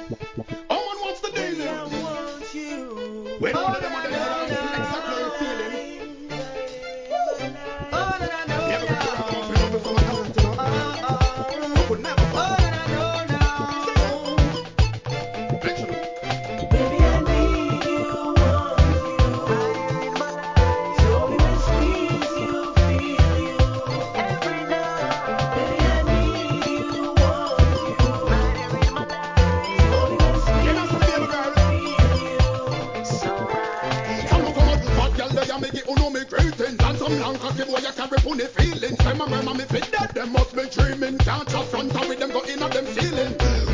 Oh man, what's the deal? Baby, I want you. When all of them Oh, are na, them head na, out, feel na, exactly how you're feeling. oh, na, na, Never no, get to rhythm no. up in love from a talent, you know. I could never fuck Oh, up. na, na, no, no. Let you know. Baby, I need you, want you, higher in my life. Show you and squeeze you, feel you every night. Baby, I need you, want you, higher in my life. Show you and You know, some squeeze baby you, girl. feel you so right. Some come out with fat girl, they a me get uno me greetings. And some long cocky boy, you carry funny feelings. Them a murmur me fit dead, them must be dreaming. Can't trust front with them go in at them ceiling.